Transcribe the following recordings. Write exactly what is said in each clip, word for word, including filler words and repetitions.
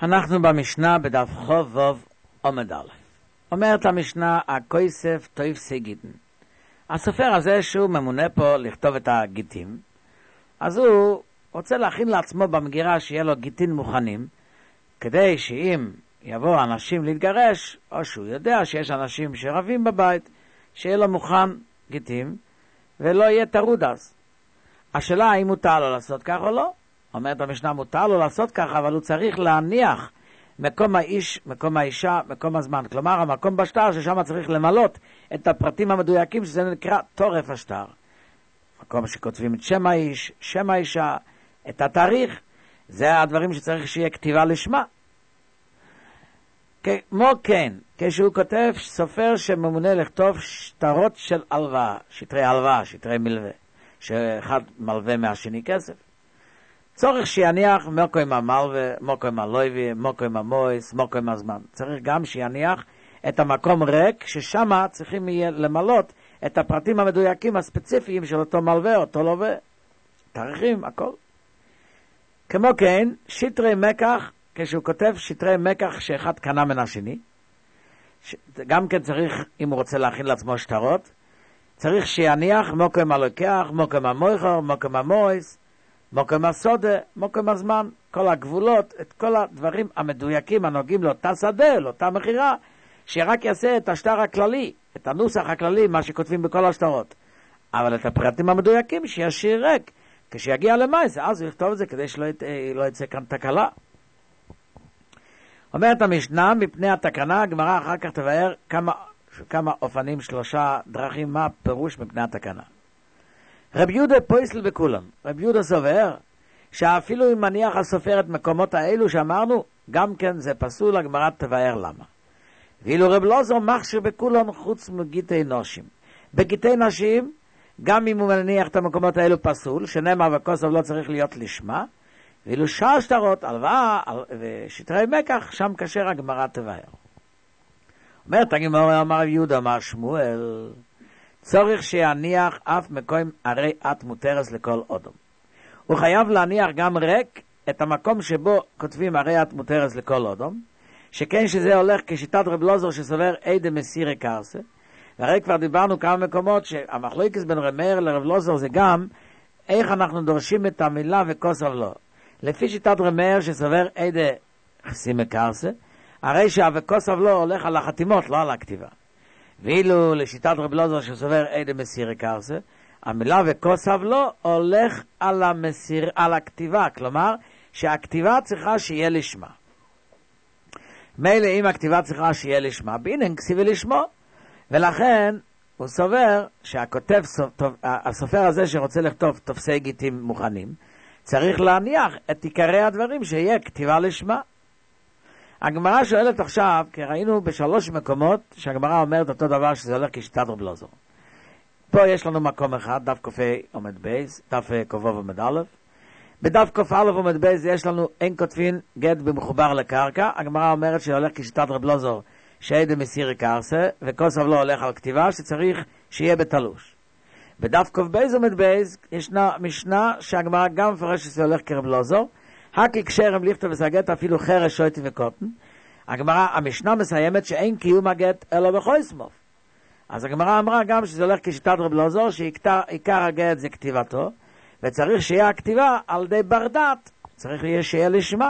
אנחנו במשנה בדף חוב ווב עומד א'. אומרת המשנה, הכויסף תויפסי גיטין. הסופר הזה שהוא ממונה פה לכתוב את הגיטים, אז הוא רוצה להכין לעצמו במגירה שיהיה לו גיטין מוכנים, כדי שאם יבואו אנשים להתגרש, או שהוא יודע שיש אנשים שרבים בבית, שיהיה לו מוכן גיטים, ולא יהיה טרוד אז. השאלה האם מותר לו לעשות כך או לא. אומרת המשנה, מותר לו לעשות כך, אבל הוא צריך להניח מקום האיש, מקום האישה, מקום הזמן. כלומר, המקום בשטר ששם צריך למלות את הפרטים המדויקים, שזה נקרא תורף השטר. מקום שכותבים את שם האיש, שם האישה, את התאריך, זה הדברים שצריך שיהיה כתיבה לשמה. כמו כן, כשהוא כותב סופר שממונה לכתוב שטרות של הלוואה, שטרי הלוואה, שטרי מלווה, שאחד מלווה מהשני כסף. צורך שיניח מוקו עם המלווה, מוקו עם הלויבי, מוקו עם המויס, מוקו עם הזמן. צריך גם שיניח את המקום ריק, ששם צריכים יהיה למלות את הפרטים המדויקים הספציפיים של אותו מלווה, אותו לווה, תאריכים, הכל. כמו כן, שטרי מקח, כשהוא כותב שטרי מקח שאחד קנה מן השני, ש... גם כן צריך, אם הוא רוצה להכין לעצמו שטרות, צריך שיניח מוקו עם הלוקח, מוקו עם המויכור, מוקו עם המויס, מוקו עם הסודה, מוקו עם הזמן, כל הגבולות, את כל הדברים המדויקים הנוגעים לאותה שדה, לאותה מחירה, שרק יעשה את השטר הכללי, את הנוסח הכללי, מה שכותבים בכל השטרות. אבל את הפרטים המדויקים שישאיר ריק, כשיגיע למייס, אז הוא יכתוב את זה כדי שלא ית... לא יצא כאן תקלה. אומרת המשנה, מפני התקנה, הגמרא אחר כך תבאר כמה, כמה אופנים, שלושה דרכים, מה פירוש מפני התקנה. רב יהודה פויסל בכולם. רב יהודה סובר שאפילו אם מניח הסופר את מקומות האלו שאמרנו, גם כן זה פסול, הגמרא תבאר למה. ואילו רב לוזר מכשיר בכולם חוץ מגיטי נשים. בגיטי נשים, גם אם הוא מניח את המקומות האלו פסול, שנאמר וכוסף לא צריך להיות לשמה, ואילו שאר שטרות, הלוואה ושטרי מקח, שם כאשר הגמרא תבאר. אומרת הגמרא, אמר רב יהודה, אמר שמואל, צורך שיניח אף מקום הרי את מותרס לכל אודום. הוא חייב להניח גם ריק את המקום שבו כותבים הרי את מותרס לכל אודום, שכן שזה הולך כשיטת רב לוזר שסובר אידה מסירי קרסה, והרי כבר דיברנו כמה מקומות שהמחלוקת בין רב מאיר לרב לוזר זה גם איך אנחנו דורשים את המילה וכוסף לא. לפי שיטת רב מאיר שסובר אידה חסימי קרסה, הרי שהווכוסף לא הולך על החתימות, לא על הכתיבה. ואילו לשיטת רב לוזר שסובר אידה מסירי קרסה, המילה וכוסף לא הולך על, המסיר, על הכתיבה, כלומר שהכתיבה צריכה שיהיה לשמה. מילא אם הכתיבה צריכה שיהיה לשמה, בינן כסיבי לשמו, ולכן הוא סובר שהכותב, הסופר הזה שרוצה לכתוב תופסי גיטים מוכנים, צריך להניח את עיקרי הדברים שיהיה כתיבה לשמה. הגמרא שואלת עכשיו, כי ראינו בשלוש מקומות שהגמרא אומרת אותו דבר שזה הולך כשיטת רב לוזר. פה יש לנו מקום אחד, דף ק"ה עומד בייס, דף ק"ו עומד א'. בדף ק"א עומד בייס יש לנו אין כותבין גט במחובר לקרקע. הגמרא אומרת שהולך כשיטת רב לוזר שאידה מסירי קרסה, וכוסף לא הולך על כתיבה שצריך שיהיה בתלוש. בדף ק"ב עומד בייס ישנה משנה שהגמרא גם מפרש שזה הולך כרב לוזר, הקל כשרם ליכטו וסגט אפילו חרש שויטי וקוטן. הגמרא, המשנה מסיימת שאין קיום הגט אלא בחויסמוף. אז הגמרא אמרה גם שזה הולך כשיטת רב לוזר, שעיקר הגט זה כתיבתו, וצריך שיהיה הכתיבה על ידי ברדעת, צריך שיהיה לשמה.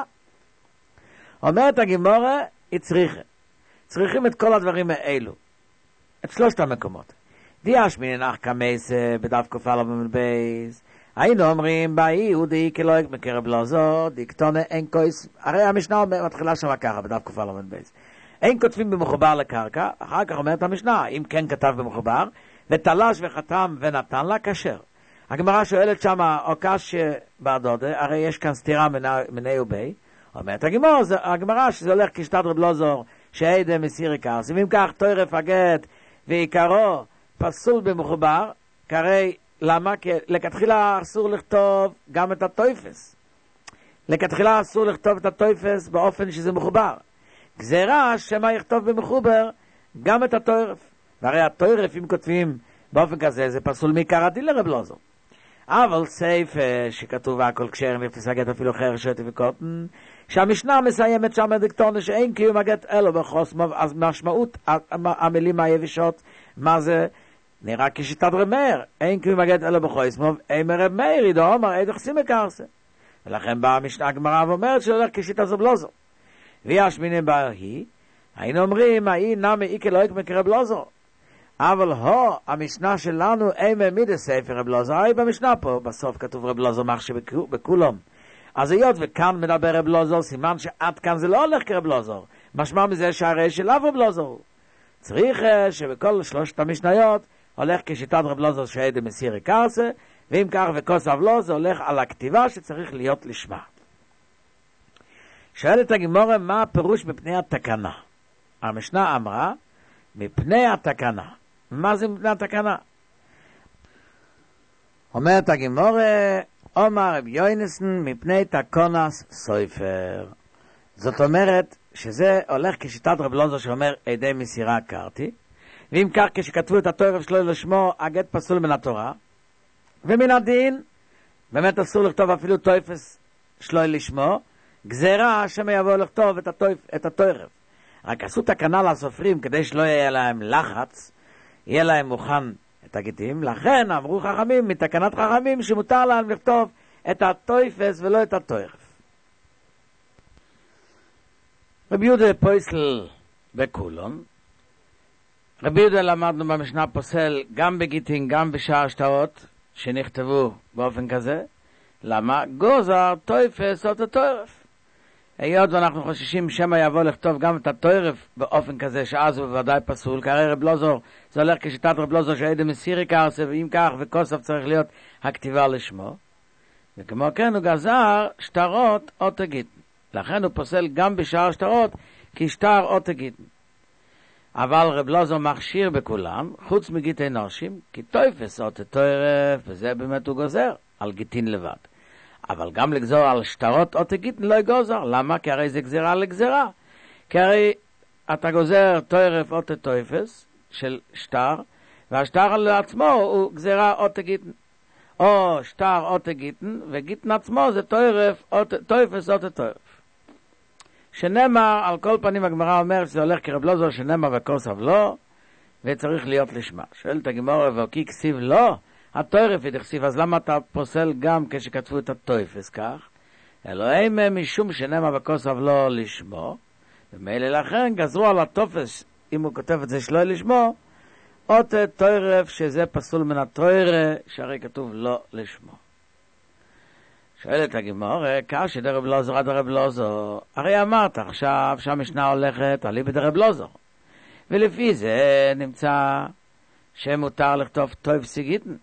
אומרת הגמרא, היא צריכה. צריכים את כל הדברים האלו, את שלושת המקומות. דיאש מנינח כמייס בדף כ"א עמוד בייס, היינו אומרים באי הוא די כלויק מקרב לוזר, די קטונה אין קויס, הרי המשנה מתחילה שם ככה בדף כ"א עמוד בייס. אין כותבים במחובר לקרקע, אחר כך אומרת המשנה, אם כן כתב במחובר, ותלש וחתם ונתן לה כשר. הגמרא שואלת שם, או קש בעדודה, הרי יש כאן סתירה מני ובי, אומרת הגמרא שזה הולך כשיטת רב לוזר, שאידה מסירי קרסה, ואם כך תורף הגט ועיקרו פסול במחובר, כרי למה? כי לכתחילה אסור לכתוב גם את הטויפס. לכתחילה אסור לכתוב את הטויפס באופן שזה מחובר. גזירה שמה יכתוב במחובר גם את הטורף. והרי הטורף אם כותבים באופן כזה זה פסול מעיקר הדין לרב לוזר. אבל סייפה שכתוב הכל כשרם יפס הגט אפילו חרש שוטי וקוטן, שהמשנה מסיימת שם דקטורנה שאין קיום הגט אלו בחוסמוב, אז משמעות המילים היבשות, מה זה? נראה כשיטת רב מאיר, אין קיום הגט אלו בחוסמוב, אין מרב מאיר, ידעו אומר, אידך סימי קרסה. ולכן באה המשנה הגמרא ואומרת שהולך כשיטת רב לוזר. ויש מינים בה היא, היינו אומרים, האי נמי איקה לא יקמק רב לוזר. אבל הו, המשנה שלנו, אין מעמיד ספר רב לוזר, הרי במשנה פה, בסוף כתוב רב לוזר מחשי בכולם. אז היות וכאן מדבר רב לוזר, סימן שעד כאן זה לא הולך כרב לוזר. משמע מזה שהרי שלאו רב לוזר. צריך שבכל שלושת המשניות הולך כשיטת רב לוזר שעד מסירי קרסה, ואם כך וכוס אבלו זה הולך על הכתיבה שצריך להיות לשמה. שואלת הגמרא מה הפירוש מפני התקנה. המשנה אמרה מפני התקנה. מה זה מפני התקנה? אומרת הגמרא אומר רב יוינסן מפני תקונס סופר. זאת אומרת שזה הולך כשיטת רב לוזר שאומר עדי מסירה קרתי, ואם כך כשכתבו את התורה שלו לשמו הגט פסול מן התורה, ומן הדין באמת אסור לכתוב אפילו תויפס שלו לשמו, גזירה שמא יבוא לכתוב את, התויפ, את התורה. רק עשו תקנה לסופרים כדי שלא יהיה להם לחץ, יהיה להם מוכן את הגיטים, לכן אמרו חכמים מתקנת חכמים שמותר להם לכתוב את התויפס ולא את התוירף. רבי יהודה פויסל בכולון, רבי יהודה למדנו במשנה פוסל גם בגיטין גם בשאר שטרות שנכתבו באופן כזה. למה? גוזר תויפס או את התוירף. היות ואנחנו חוששים שמא יבוא לכתוב גם את התוירף באופן כזה שאז הוא בוודאי פסול, כי הרי רב לוזר זה הולך כשיטת רב לוזר שעד מסירי קרסה, ואם כך וכוסף צריך להיות הכתיבה לשמו, וכמו כן הוא גזר שטרות או תגיטן. לכן הוא פוסל גם בשאר שטרות כשטר או תגיטן. אבל רב לוזר מכשיר בכולם, חוץ מגיטי נושים, כי תויפס או תוירף, וזה באמת הוא גוזר על גיטין לבד. אבל גם לגזור על שטרות או תגיטן לא יגוזר. למה? כי הרי זה גזירה לגזירה. כי הרי אתה גוזר תוירף או תויפס של שטר, והשטר לעצמו הוא גזירה או תגיטן. או שטר או תגיטן, וגיטן עצמו זה תוירף או תויפס או תוירף. שנאמר, על כל פנים הגמרא אומר שזה הולך כרב לוזר שנאמר וכוס אבלו, וצריך להיות לשמה. שואלת הגמרא וכי כסיב לא, התוירף ידכסיב, אז למה אתה פוסל גם כשכתבו את התויפס כך? אלוהים משום שנאמר וכוס אבלו לשמו, ומילא לכן גזרו על התופס, אם הוא כותב את זה שלא לשמו, אות תוירף שזה פסול מן התוירה, שהרי כתוב לא לשמו. שואלת הגמרא, קשי דרב לוזר עד דרב לוזר, הרי אמרת עכשיו שהמשנה הולכת עלי בדרב לוזר, ולפי זה נמצא שמותר לכתוב תויפס גיטן,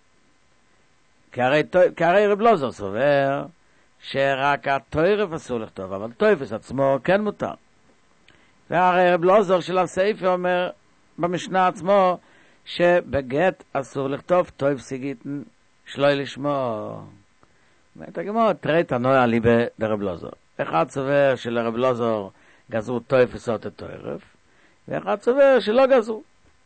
כי הרי, כי הרי רב לוזר סובר שרק התוירף אסור לכתוב, אבל תויפס עצמו כן מותר. והרי רב לוזר של הספר אומר במשנה עצמו שבגט אסור לכתוב תויפס גיטן שלא לשמו. אומרת הגמרא, תראה את הנויה לי ברב לוזר. אחד סובר שלרב לוזר גזרו תויפס או תוירף, ואחד סובר שלא גזרו.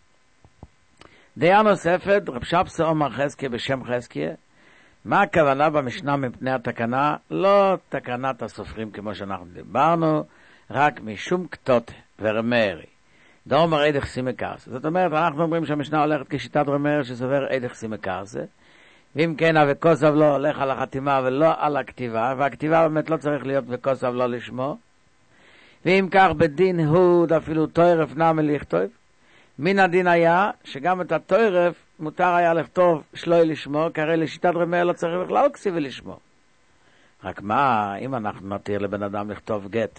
דעה נוספת, רב שבסה אומר חזקיה בשם חזקיה, מה הכוונה במשנה מפני התקנה? לא תקנת הסופרים כמו שאנחנו דיברנו, רק משום כתות ורמרי. דור מר אידך סימי קרסה. זאת אומרת, אנחנו אומרים שהמשנה הולכת כשיטת רמרי שסובר אידך סימי קרסה, ואם כן, וכוסף לא הולך על החתימה ולא על הכתיבה, והכתיבה באמת לא צריך להיות וכוסף לא לשמו, ואם כך בדין הוא אפילו תוירף נמי לכתוב, מן הדין היה שגם את התוירף מותר היה לכתוב שלא לשמו, כי הרי לשיטת רמי לא צריך בכלל כסיבי לשמו. רק מה, אם אנחנו נתיר לבן אדם לכתוב גט,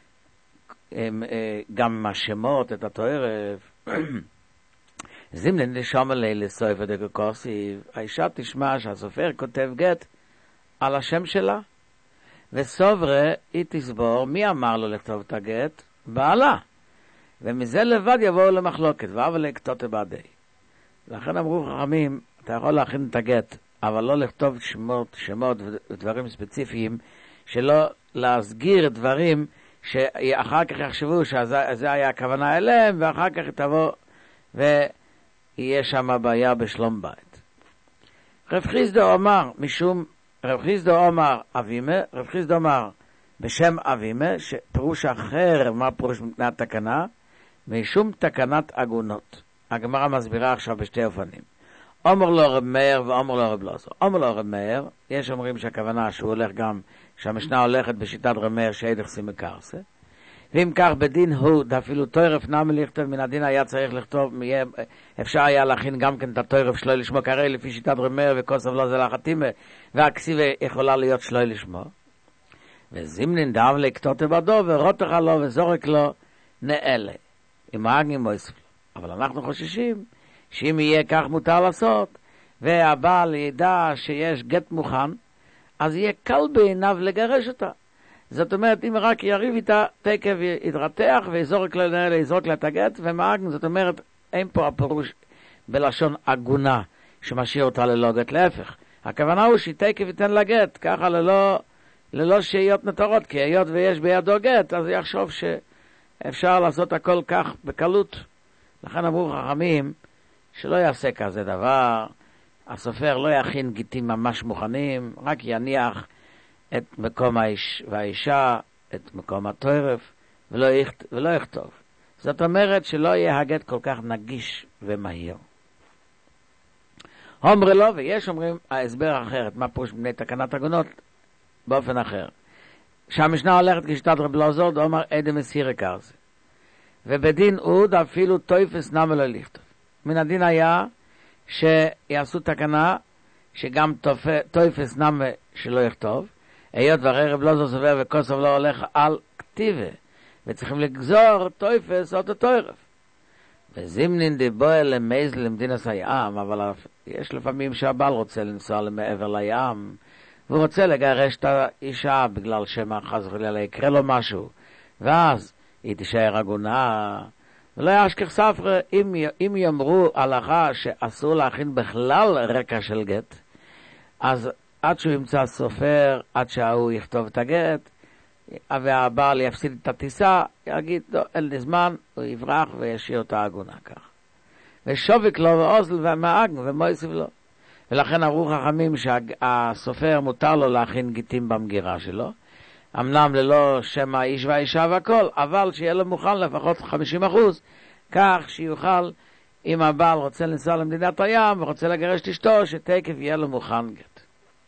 גם עם השמות, את התוירף, זימלן לשום עלי לסוף ודקוקוסיב, האישה תשמע שהסופר כותב גט על השם שלה, וסוברה היא תסבור מי אמר לו לכתוב את הגט? בעלה. ומזה לבד יבואו למחלוקת, ואבל לכתות בעדי. לכן אמרו חכמים, אתה יכול להכין את הגט, אבל לא לכתוב שמות, שמות ודברים ספציפיים, שלא להסגיר דברים שאחר כך יחשבו שזה היה הכוונה אליהם, ואחר כך תבוא ויהיה שם בעיה בשלום בית. רב חיסדו אומר, משום, רב חיסדו אומר אבימה, רב חיסדו אומר בשם אבימה, שפירוש אחר, מה פירוש מבחינת תקנה? משום תקנת עגונות. הגמרא מסבירה עכשיו בשתי אופנים. אומר לו רב מאיר ואומר לו רב אלעזר. אומר לו רב מאיר, יש אומרים שהכוונה שהוא הולך גם, שהמשנה הולכת בשיטת רב מאיר שאידך סימא קרסה. ואם כך בדין הוא, אפילו תוירף נמי לכתוב, מן הדין היה צריך לכתוב, אפשר היה להכין גם כן את התוירף שלוי לשמו, כרי לפי שיטת רב מאיר וכוסף לא זה לחתימה, והכסיבה יכולה להיות שלוי לשמו. וזימנין דאב לכתות בדו, ורותח לו וזורק לו נאלה. עם האגנים מויסף לו. אבל אנחנו חוששים שאם יהיה כך מותר לעשות, והבעל ידע שיש גט מוכן, אז יהיה קל בעיניו לגרש אותה. זאת אומרת, אם רק יריב איתה, תקף יתרתח, ויזורק לו נאלה, יזורק לה את הגט, ומאגן, זאת אומרת, אין פה הפירוש בלשון עגונה, שמשאיר אותה ללא גט, להפך. הכוונה הוא שתקף ייתן לה גט, ככה ללא... ללא שהיות נתרות, כי היות ויש בידו גט, אז יחשוב שאפשר לעשות הכל כך בקלות. לכן אמרו חכמים שלא יעשה כזה דבר, הסופר לא יכין גיטים ממש מוכנים, רק יניח את מקום האיש והאישה, את מקום התוירף, ולא, יכת, ולא יכתוב. זאת אומרת שלא יהיה הגט כל כך נגיש ומהיר. אומר לו, ויש אומרים ההסבר אחרת, מה פירוש בני תקנת עגונות, באופן אחר. שהמשנה הולכת כשיטת רב אלעזר, דאמר עדה מסירי קרסה. ובדין עוד אפילו תויפס נמי לא לכתוב. מן הדין היה שיעשו תקנה שגם תויפס נמי שלא יכתוב, היות והרי רב אלעזר סובר וכוסף לא הולך על כתיבה, וצריכים לגזור תויפס או תוירף. וזימנין דיבואה למייזל למדינס הים, אבל יש לפעמים שהבעל רוצה לנסוע למעבר לים, והוא רוצה לגרש את האישה בגלל שמה חס וחלילה יקרה לו משהו, ואז היא תישאר עגונה. ולא ישכח ספרי, אם, אם יאמרו הלכה שאסור להכין בכלל רקע של גט, אז עד שהוא ימצא סופר, עד שהוא יכתוב את הגט, והבעל יפסיד את הטיסה, יגיד, לא, אין לי זמן, הוא יברח וישאיר את העגונה כך. ושווק לו ואוזל ומאגן ומויסף לו. ולכן אמרו חכמים שהסופר מותר לו להכין גיטים במגירה שלו, אמנם ללא שם האיש והאישה והכל, אבל שיהיה לו מוכן לפחות חמישים אחוז, כך שיוכל, אם הבעל רוצה לנסוע למדינת הים ורוצה לגרש את אשתו, שתקף יהיה לו מוכן גט.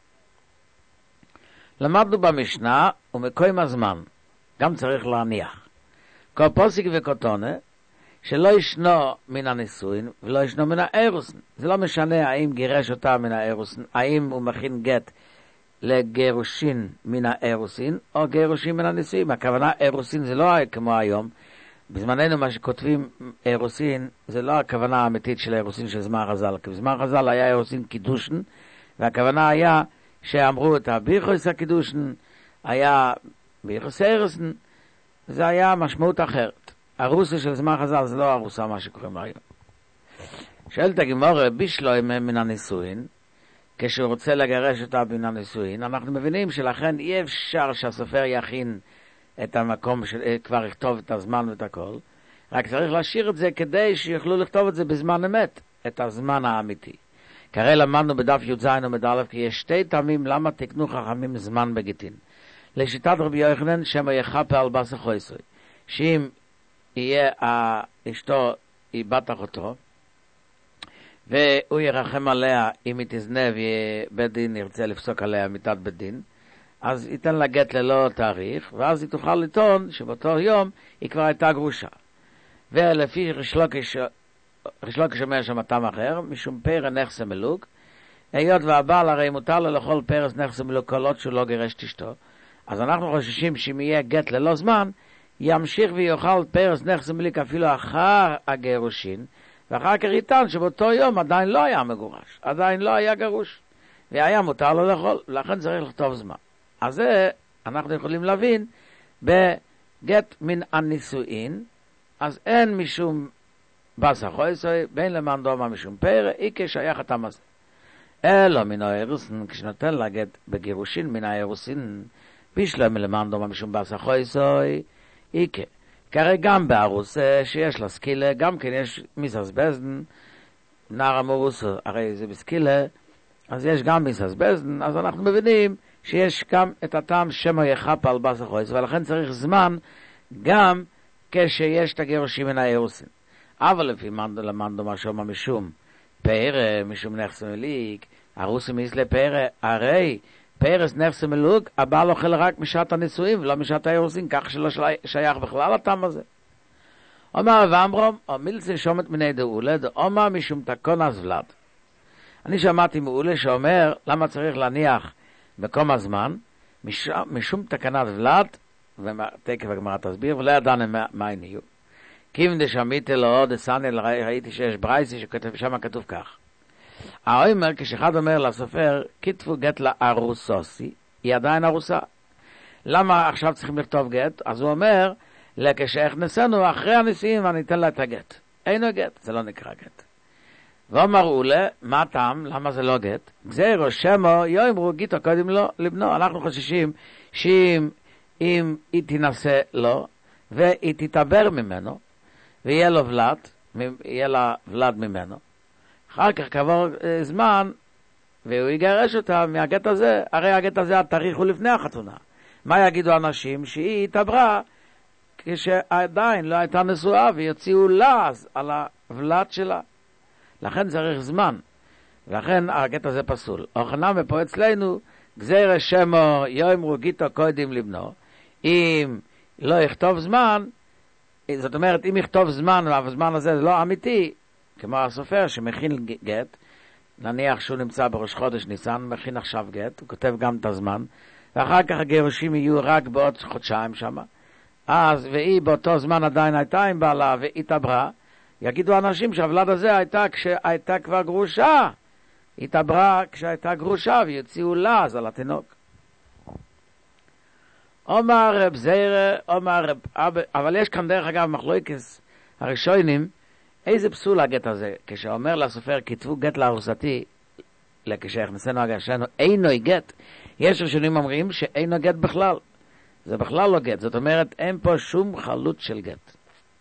למדנו במשנה, ומקוים הזמן, גם צריך להניח. כל פוסיק וקוטונה, שלא ישנו מן הנישואין ולא ישנו מן האירוסין. זה לא משנה האם גירש אותה מן האירוסין, האם הוא מכין גט לגירושין מן האירוסין או גירושין מן הנישואין. הכוונה אירוסין זה לא כמו היום. בזמננו מה שכותבים אירוסין זה לא הכוונה האמיתית של האירוסין של זמן חז"ל. כי בזמן חז"ל היה אירוסין קידושין, והכוונה היה שאמרו את הביחוס הקידושין, היה ביחוס האירוסין, זה היה משמעות אחרת. הרוסה של זמן חז"ל זה לא הרוסה מה שקוראים לה היום. שואלת הגמרא, בישלוי מן הנישואין, כשהוא רוצה לגרש אותה מן הנישואין, אנחנו מבינים שלכן אי אפשר שהסופר יכין את המקום, של, כבר יכתוב את הזמן ואת הכל, רק צריך להשאיר את זה כדי שיוכלו לכתוב את זה בזמן אמת, את הזמן האמיתי. כרי למדנו בדף י"ז עמוד א', כי יש שתי טעמים למה תקנו חכמים זמן בגיטין. לשיטת רבי יוחנן, שמה יחפה על בשר חויסוי, שאם יהיה אשתו, היא בת אחותו, והוא ירחם עליה אם היא תזנה ובית דין ירצה לפסוק עליה מיתת בית דין, אז ייתן לה גט ללא תאריך, ואז היא תוכל לטעון שבאותו יום היא כבר הייתה גרושה. ולפי ריש לוקיש אומר שם טעם אחר, משום פרא נכסה מלוק, היות והבעל הרי מותר לו לכל פרס נכסה מלוק כל עוד שהוא לא גירש את אשתו, אז אנחנו חוששים שאם יהיה גט ללא זמן, ימשיך ויוכל פרס נכסה מלוק אפילו אחר הגירושין, ואחר כך יטען שבאותו יום עדיין לא היה מגורש, עדיין לא היה גרוש, והיה מותר לו לאכול, ולכן צריך לכתוב זמן. אז זה אנחנו יכולים להבין בגט מן הנישואין, אז אין משום בשר חויסוי, בין למאן דומא משום פרא, איקה שייך הטעם הזה. אלא מן האירוסין, כשנותן לה גט בגירושין מן האירוסין, בישלום למאן דומא משום בשר חויסוי, איקה. כרי גם בארוס שיש לה סקילה, גם כן יש מיסס בזדן, נער המורוס, הרי זה בסקילה, אז יש גם מיסס בזדן, אז אנחנו מבינים שיש גם את הטעם שמו יחפה על בשר חויס, ולכן צריך זמן גם כשיש את הגירושים מן האירוסין. אבל לפי למדנו מה שאומר משום פרא, משום נכס מליק, הרוסים איסלה פרא, הרי פרס נכס מלוג, הבעל אוכל רק משעת הנישואים ולא משעת האירוסין, כך שלא שייך בכלל הטעם הזה. אומר ואמרום, או מילצי שומת מני דאולה, דאומה משום תקון הזולד. אני שמעתי מעולה שאומר, למה צריך להניח מקום הזמן, משום, משום תקנת ולד, ותקף הגמרא תסביר, ולא ידענו מה, מה הן יהיו. כיוון דשמיתי לו, דסנל, ראיתי שיש ברייסי שכתב, שם כתוב כך. האומר, כשאחד אומר לסופר, כתבו גט לארוסוסי, היא עדיין ארוסה. למה עכשיו צריכים לכתוב גט? אז הוא אומר, כשהכנסנו אחרי הנישואים, אני אתן לה את הגט. אינו גט, זה לא נקרא גט. ואמרו לה, מה טעם? למה זה לא גט? גזירו שמו, יאמרו גיטו קודם לו לבנו. אנחנו חוששים שאם אם היא תנסה לו, והיא תתעבר ממנו, ויהיה לו ולד, יהיה לה ולד ממנו. אחר כך כעבור זמן, והוא יגרש אותה מהגט הזה, הרי הגט הזה התאריך הוא לפני החתונה. מה יגידו אנשים? שהיא התעברה, כשעדיין לא הייתה נשואה, ויוציאו לעז על הוולד שלה. לכן צריך זמן, ולכן הגט הזה פסול. אוכנם ופה אצלנו, גזירה שמו יאמרו גיטו קודם לבנו, אם לא יכתוב זמן, זאת אומרת, אם יכתוב זמן, והזמן הזה זה לא אמיתי, כמו הסופר שמכין גט, נניח שהוא נמצא בראש חודש ניסן, מכין עכשיו גט, הוא כותב גם את הזמן, ואחר כך הגירושים יהיו רק בעוד חודשיים שם, אז, והיא באותו זמן עדיין הייתה עם בעלה, והתעברה, יגידו אנשים שהוולד הזה הייתה כשהייתה כבר גרושה, התעברה כשהייתה גרושה, ויוציאו לעז על התינוק. אומר רב זיירה, אומר רב אבא, אבל יש כאן דרך אגב מחלוקת הראשונים, איזה פסול הגט הזה, כשאומר לסופר כתבו גט לארוסתי, כשהכנסנו הגשנו, אינו גט, יש ראשונים אומרים שאינו גט בכלל, זה בכלל לא גט, זאת אומרת אין פה שום חלות של גט.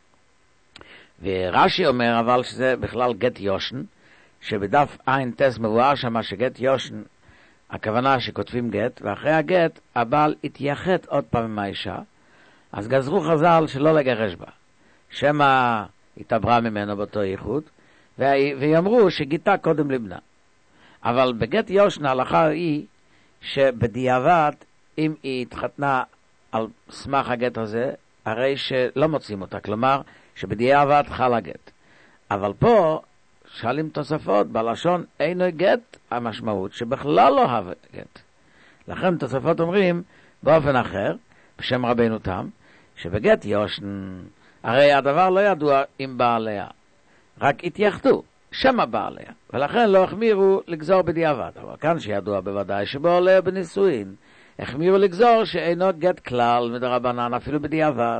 ורש"י אומר אבל שזה בכלל גט יושן, שבדף עין טס מבואר שמה שגט יושן, הכוונה שכותבים גט, ואחרי הגט הבעל התייחד עוד פעם עם האישה, אז גזרו חז"ל שלא לגרש בה, שמה התעברה ממנו באותו ייחוד, ויאמרו שגיתה קודם לבנה. אבל בגט יושן ההלכה היא שבדיעבד, אם היא התחתנה על סמך הגט הזה, הרי שלא מוצאים אותה, כלומר שבדיעבד חל הגט. אבל פה שואלים תוספות בלשון אינו גט, המשמעות שבכלל לא הווה גט. לכן תוספות אומרים באופן אחר, בשם רבינו תם, שבגט יושן, הרי הדבר לא ידוע עם בעליה, רק התייחדו, שמה בעליה, ולכן לא החמירו לגזור בדיעבד. אבל כאן שידוע בוודאי שבעולה בנישואין, החמירו לגזור שאינו גט כלל מדרבנן אפילו בדיעבד.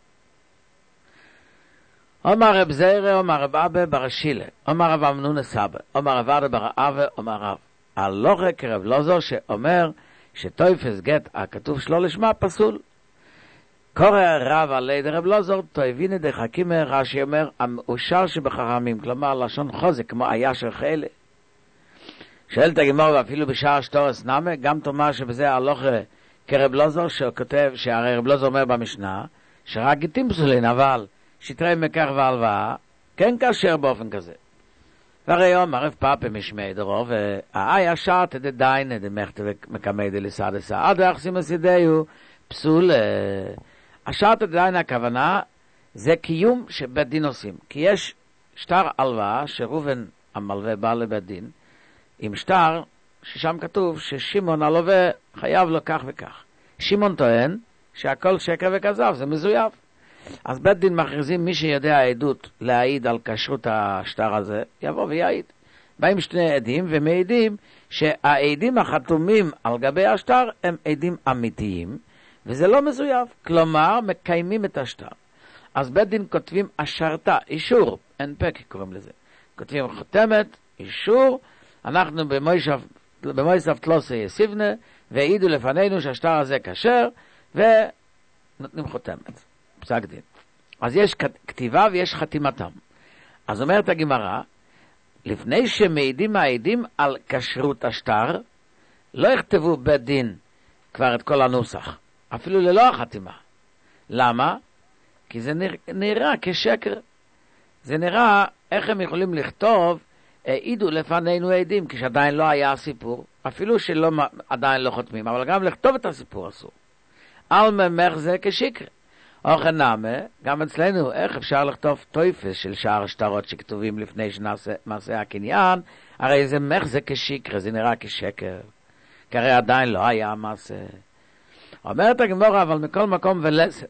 אומר רב זיירה, אומר רב אבא ברשילה, אומר רב אמנון סבא, אומר רב אבא בר אבא, אומר רב הלוכה כרב לוזו שאומר שטויפס גט הכתוב שלו לשמה פסול. קורא רב עלי דרב לוזו טויביני דחכימה, רש"י אומר המאושר שבחכמים, כלומר לשון חוזק כמו היה של חיילה. שואלת הגמרא ואפילו בשער שטורס נמה, גם תאמר שבזה הלוכה כרב לוזו שכותב, שהרי רב לוזו אומר במשנה שרק גיטים פסולין, אבל שטרי מקח והלוואה, כן כאשר באופן כזה. והרי יום ערב פאפה משמי דרו, והאי השעת דדיין דמחת ומקמי דליסדסה, עד היחסים הסידיו פסול. השעת דדיין הכוונה, זה קיום שבית דין עושים. כי יש שטר הלוואה, שרובן המלווה בא לבית דין, עם שטר ששם כתוב ששימון הלווה חייב לו כך וכך. שימון טוען שהכל שקר וכזב, זה מזויף. אז בית דין מכריזים מי שיודע העדות להעיד על כשרות השטר הזה, יבוא ויעיד. באים שני עדים ומעידים שהעדים החתומים על גבי השטר הם עדים אמיתיים, וזה לא מזויף, כלומר מקיימים את השטר. אז בית דין כותבים אשרתה, אישור, אין פק קוראים לזה. כותבים חותמת, אישור, אנחנו במויסף תלוסי יסיבנה, והעידו לפנינו שהשטר הזה כשר, ונותנים חותמת. פסק דין. אז יש כתיבה ויש חתימתם. אז אומרת הגמרא, לפני שמעידים העדים על כשרות השטר, לא יכתבו בית דין כבר את כל הנוסח, אפילו ללא החתימה. למה? כי זה נראה כשקר. זה נראה איך הם יכולים לכתוב, העידו לפנינו עדים, כשעדיין לא היה הסיפור, אפילו שעדיין לא חותמים, אבל גם לכתוב את הסיפור אסור. על ממך זה כשקר. אוכן נאמה, גם אצלנו, איך אפשר לכתוב טויפס של שאר השטרות שכתובים לפני שנעשה הקניין, הרי זה ממך זה כשקר, זה נראה כשקר. כי הרי עדיין לא היה המעשה. אומרת הגמרא, אבל מכל מקום ולסת,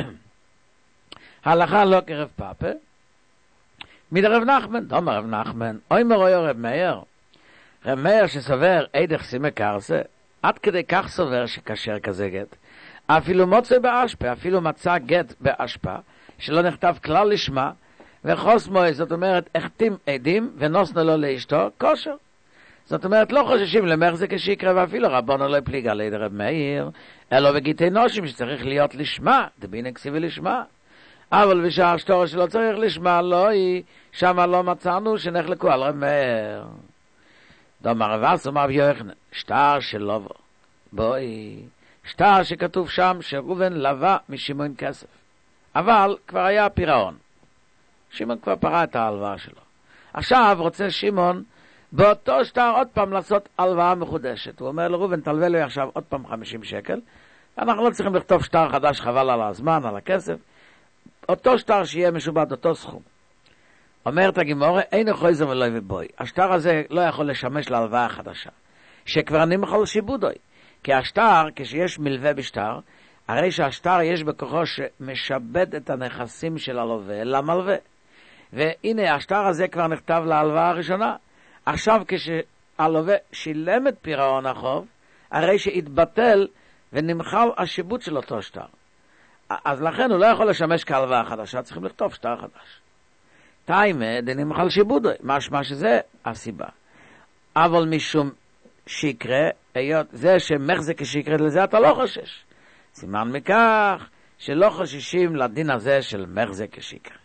הלכה לא כרב פאפה, מדרב נחמן, דומה רב נחמן, אוי מרוי רב מאיר, רב מאיר שסובר אידך סימא קרסה, עד כדי כך סובר שכשר כזה גט, אפילו מוצא באשפה, אפילו מצא גט באשפה, שלא נכתב כלל לשמה, וחוס מוי, זאת אומרת, החתים עדים ונוסנו לו לאשתו, כושר. זאת אומרת, לא חוששים למחזק כשיקרה, ואפילו רבונו לא פליגה לידי רב מאיר, אלא בגיטי נושים שצריך להיות לשמה, דבין כסיבי לשמה. אבל בשעה שטורה שלא צריך לשמה, לא היא, שמה לא מצאנו שנחלקו על רב מאיר. דומר רב אסו אומר ביוחנן, שטר של לובו, בואי, שטר שכתוב שם שראובן לווה משמעון כסף. אבל כבר היה פירעון. שמעון כבר פרע את ההלוואה שלו. עכשיו רוצה שמעון באותו שטר עוד פעם לעשות הלוואה מחודשת. הוא אומר לראובן, תלווה לי עכשיו עוד פעם חמישים שקל. אנחנו לא צריכים לכתוב שטר חדש, חבל על הזמן, על הכסף. אותו שטר שיהיה משובד, אותו סכום. אומרת הגמרא, אין חויזר ולא ובוי. השטר הזה לא יכול לשמש להלוואה חדשה, שכבר נמחל שיבודוי. כי השטר, כשיש מלווה בשטר, הרי שהשטר יש בכוחו שמשבד את הנכסים של הלווה למלווה. והנה, השטר הזה כבר נכתב להלוואה הראשונה. עכשיו כשהלווה שילם את פירעון החוב, הרי שהתבטל ונמחל השיבוד של אותו שטר. אז לכן הוא לא יכול לשמש כהלוואה חדשה, צריכים לכתוב שטר חדש. תיימה דנמחל שיבודוי, משמע שזה הסיבה. אבל משום שיקרה, היות זה שמחזק כשיקרה, לזה אתה לא חושש. סימן מכך שלא חוששים לדין הזה של מחזק כשיקרה.